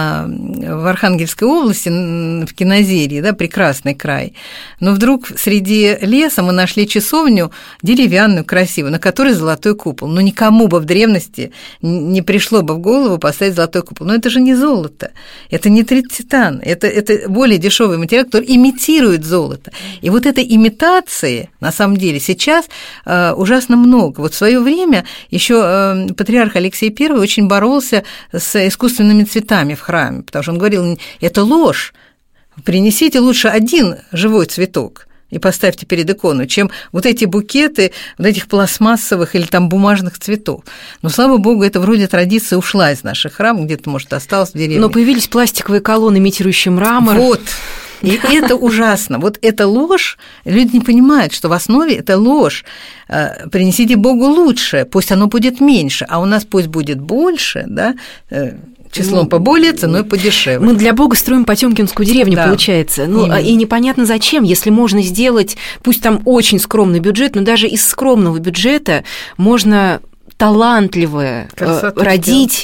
в Архангельской области, в Кинозерье, да, прекрасный край. Но вдруг среди леса мы нашли часовню деревянную, красивую, на которой золотой купол. Но никому бы в древности не пришло бы в голову поставить золотой купол. Но это же не золото, это не трититан, это более дешевый материал, который имитирует золото. И вот этой имитации, на самом деле, сейчас ужасно много. Вот в свое время еще патриарх Алексей I очень боролся с искусственными цветами в храме, потому что он говорил, это ложь, принесите лучше один живой цветок и поставьте перед икону, чем вот эти букеты вот этих пластмассовых или там бумажных цветов. Но, слава богу, это вроде традиция ушла из наших храмов, где-то, может, осталось в деревне. Но появились пластиковые колонны, имитирующие мрамор. Вот. И это ужасно. Вот эта ложь, люди не понимают, что в основе это ложь. Принесите Богу лучшее, пусть оно будет меньше, а у нас пусть будет больше, да, числом поболее, ценой подешевле. Мы для Бога строим Потёмкинскую деревню, да, получается. Ну, и непонятно зачем, если можно сделать, пусть там очень скромный бюджет, но даже из скромного бюджета можно талантливое родить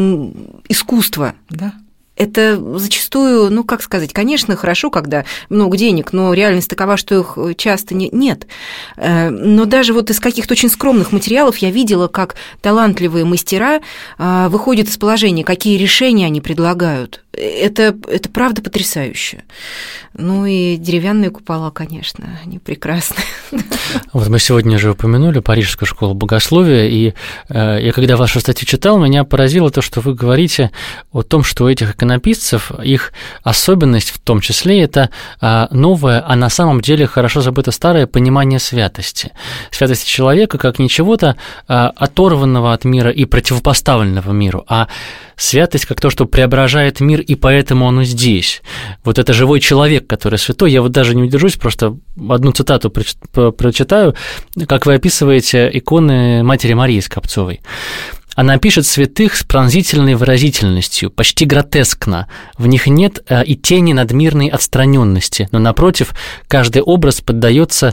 искусство. Да. Это зачастую, ну, как сказать, конечно, хорошо, когда много денег, но реальность такова, что их часто нет. Но даже вот из каких-то очень скромных материалов я видела, как талантливые мастера выходят из положения, какие решения они предлагают. Это правда потрясающе. Ну и деревянные купола, конечно, они прекрасны. Вот мы сегодня же упомянули Парижскую школу богословия, и я когда вашу статью читал, меня поразило то, что вы говорите о том, что у этих иконописцев их особенность в том числе это новое, а на самом деле хорошо забыто старое понимание святости. Святости человека как не чего-то оторванного от мира и противопоставленного миру, а святость как то, что преображает мир, и поэтому он и здесь. Вот это живой человек, который святой. Я вот даже не удержусь, просто одну цитату прочитаю, как вы описываете иконы Матери Марии Скопцовой. Она пишет святых с пронзительной выразительностью, почти гротескно. В них нет и тени надмирной отстраненности, но, напротив, каждый образ поддается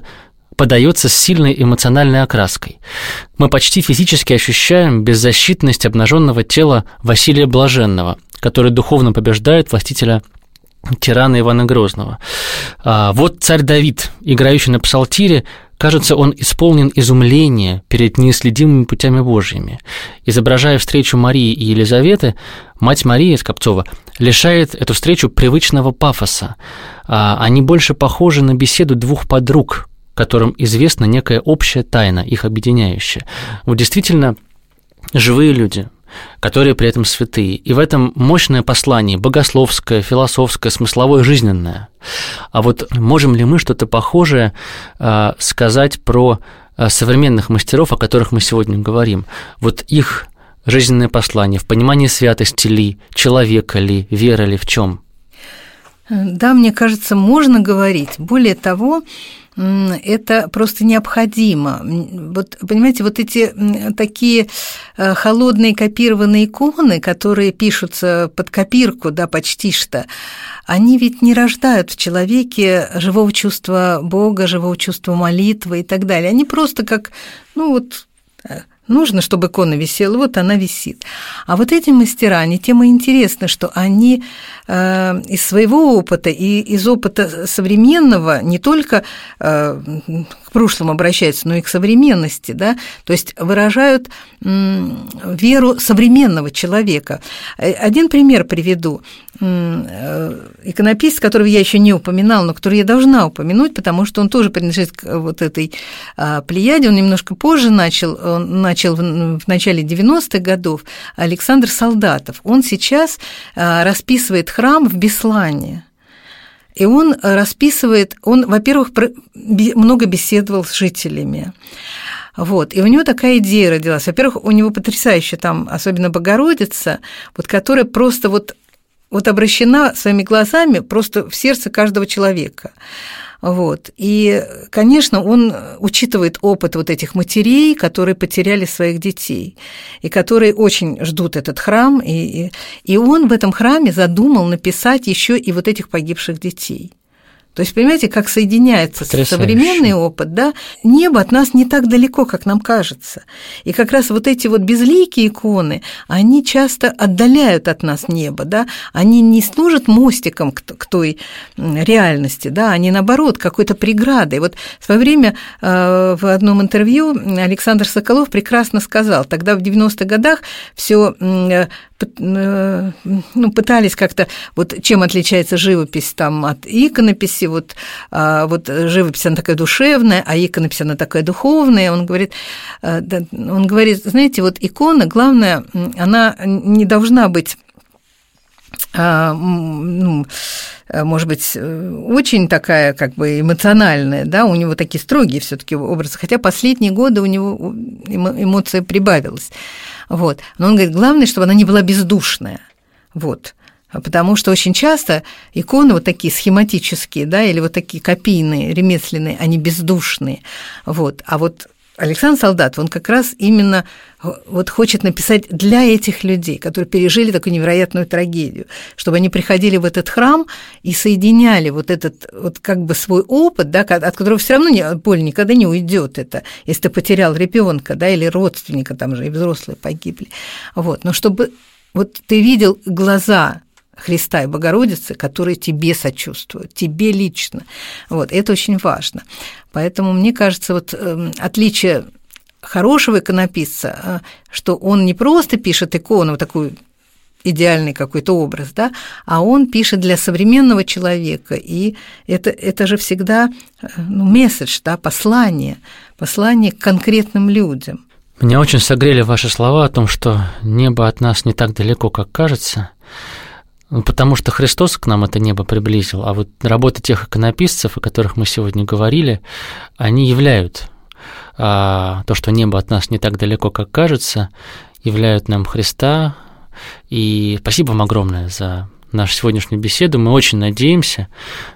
с сильной эмоциональной окраской. Мы почти физически ощущаем беззащитность обнаженного тела Василия Блаженного, который духовно побеждает властителя тирана Ивана Грозного. Вот царь Давид, играющий на псалтире, кажется, он исполнен изумления перед неисследимыми путями Божьими. Изображая встречу Марии и Елизаветы, мать Марии Скопцова лишает эту встречу привычного пафоса. Они больше похожи на беседу двух подруг, которым известна некая общая тайна, их объединяющая. Вот действительно живые люди, которые при этом святые. И в этом мощное послание, богословское, философское, смысловое, жизненное. А вот можем ли мы что-то похожее сказать про современных мастеров, о которых мы сегодня говорим? Вот их жизненное послание в понимании святости ли, человека ли, веры ли, в чем? Да, мне кажется, можно говорить. Более того, это просто необходимо. Вот, понимаете, вот эти такие холодные копированные иконы, которые пишутся под копирку, да, почти что, они ведь не рождают в человеке живого чувства Бога, живого чувства молитвы и так далее. Они просто как, нужно, чтобы икона висела, вот она висит. А вот эти мастера, они тем и интересны, что они из своего опыта и из опыта современного не только к прошлому обращаются, но и к современности, да, то есть выражают веру современного человека. Один пример приведу. Иконописец, которого я еще не упоминала, но который я должна упомянуть, потому что он тоже принадлежит к вот этой плеяде, он немножко позже начал в начале 90-х годов, Александр Солдатов. Он сейчас расписывает храм в Беслане. И он расписывает, он, во-первых, много беседовал с жителями. Вот. И у него такая идея родилась. Во-первых, у него потрясающая там, особенно Богородица, вот, которая просто вот обращена своими глазами просто в сердце каждого человека. Вот. И, конечно, он учитывает опыт вот этих матерей, которые потеряли своих детей, и которые очень ждут этот храм, и он в этом храме задумал написать еще и вот этих погибших детей. То есть, понимаете, как соединяется современный опыт, да? Небо от нас не так далеко, как нам кажется. И как раз вот эти вот безликие иконы, они часто отдаляют от нас небо, да? Они не служат мостиком к той реальности, да? Они, наоборот, какой-то преградой. Вот в свое время в одном интервью Александр Соколов прекрасно сказал, тогда в 90-х годах все пытались как-то, вот чем отличается живопись там от иконописи, вот живопись, она такая душевная, а иконопись, она такая духовная. Он говорит, знаете, вот икона, главное, она не должна быть, может быть, очень такая как бы эмоциональная, да, у него такие строгие все-таки образы, хотя последние годы у него эмоция прибавилась. Вот. Но он говорит, главное, чтобы она не была бездушная. Вот. Потому что очень часто иконы вот такие схематические, да, или вот такие копийные, ремесленные, они бездушные. Вот. А вот Александр Солдатов, он как раз именно вот хочет написать для этих людей, которые пережили такую невероятную трагедию, чтобы они приходили в этот храм и соединяли вот этот вот как бы свой опыт, да, от которого все равно боль никогда не уйдет. Это если ты потерял ребенка, да, или родственника, там же и взрослые погибли. Вот. Но чтобы вот ты видел глаза Христа и Богородицы, которые тебе сочувствуют, тебе лично. Вот, это очень важно. Поэтому, мне кажется, вот отличие хорошего иконописца, что он не просто пишет икону, вот такой идеальный какой-то образ, да, а он пишет для современного человека, и это же всегда месседж, да, послание к конкретным людям. Меня очень согрели ваши слова о том, что небо от нас не так далеко, как кажется, потому что Христос к нам это небо приблизил, а вот работы тех иконописцев, о которых мы сегодня говорили, они являют то, что небо от нас не так далеко, как кажется, являют нам Христа. И спасибо вам огромное за нашу сегодняшнюю беседу. Мы очень надеемся,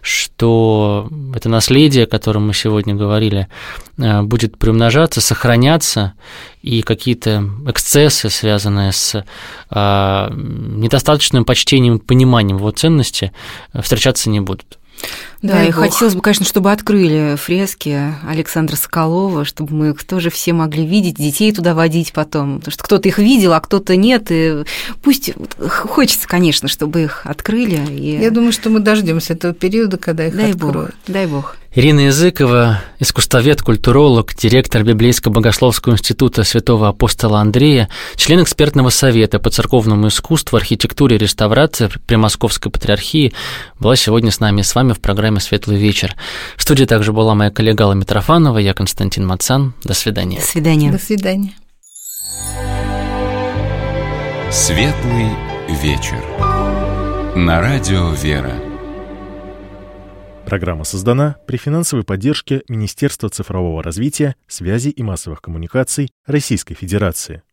что это наследие, о котором мы сегодня говорили, будет приумножаться, сохраняться, и какие-то эксцессы, связанные с недостаточным почтением и пониманием его ценности, встречаться не будут. Да, и хотелось бы, конечно, чтобы открыли фрески Александра Соколова, чтобы мы их тоже все могли видеть, детей туда водить потом, потому что кто-то их видел, а кто-то нет, и пусть хочется, конечно, чтобы их открыли. Я думаю, что мы дождемся этого периода, когда их откроют. Дай Бог. Ирина Языкова, искусствовед, культуролог, директор Библейско-богословского института Святого Апостола Андрея, член экспертного совета по церковному искусству, архитектуре и реставрации при Московской патриархии, была сегодня с нами, с вами в программе «Светлый вечер». В студии также была моя коллега Алла Митрофанова, я Константин Мацан. До свидания. До свидания. До свидания. «Светлый вечер» на радио «Вера». Программа создана при финансовой поддержке Министерства цифрового развития, связи и массовых коммуникаций Российской Федерации.